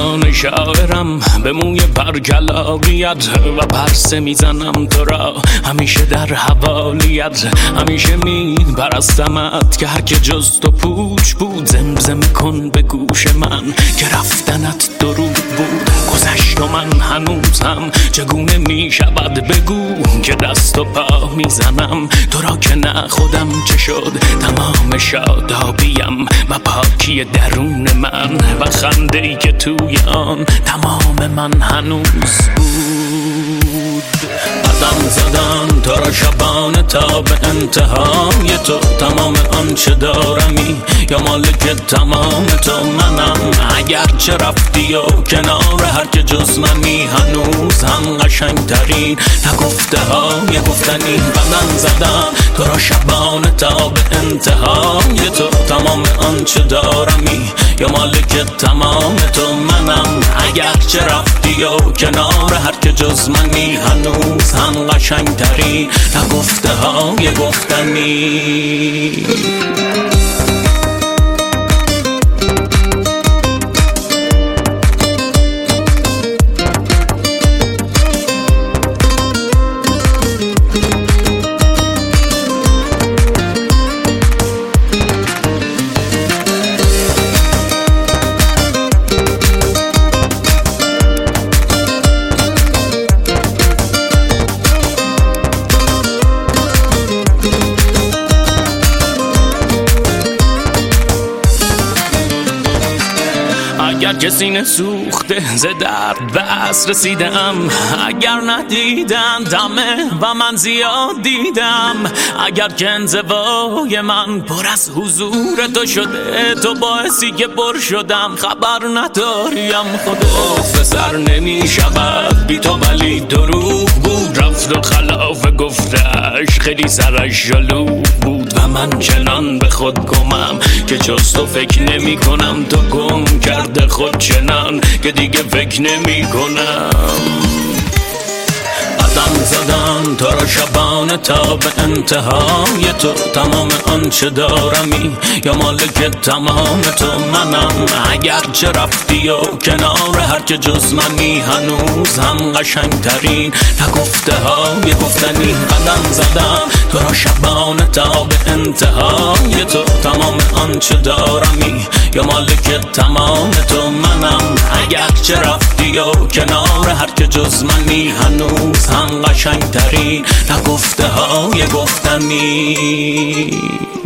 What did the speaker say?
زبان شاعرم به موی برگلاریت و پرسه میزنم تو را همیشه در حوالیت. همیشه میپرستمت که هر که جز تو پوچ بود. زمزمه کن به گوش من که رفتنت درود بود. گذشت و من هنوزم چگونه میشود بگو که دست و پا میزنم تو را که نه خودم چه شد. تمام شادابیم و پاکی درون من و خنده‌ای که توی آن تمام من هنوز بود. قدم زدن تو را شبانه تا به انتهای تو. تمام آنچه دارمی یا مالک تمام تو منم. اگرچه رفتی و کنار هر که جز منی هنوز هم قشنگترین نگفته های گفتنی. قدم زدن تو را شبانه تا به انتهای تو. تمام آنچه دارمی یا مالک تمام تو منم. اگرچه رفتی و کنار هر که جز منی هنوز هم قشنگترین نگفته های گفتنی. اگر که سینه سوخته ز درد بس رسیدم. اگر ندیدن دمه و من زیاد دیدم. اگر که انزوای من پر از حضور تو شده تو باعثی که پر شدم. خبر نداریم خدا سر نمی شود بی تو ولی دروغ بود. رفت و خلاف گفتش خیلی سرش جلو بود و من چنان به خود گمم که جز تو فکر نمی کنم. تو گم کرده خود چنان که دیگه فکر نمی کنم. قدم زدن تو را شبانه تا به انتهای تو. تمام آنچه دارمی یا مالک تمام تو منم. اگرچه رفتی و کنار هر که جز منی هنوز هم قشنگترین نگفته های گفتنی. قدم زدن تو را شبانه تا به انتهای تو. تمام آنچه دارمی یا مالک تمام تو منم. اگرچه رفتی و کنار هر که جز منی هنوز هم قشنگترین نگفته های گفتنی.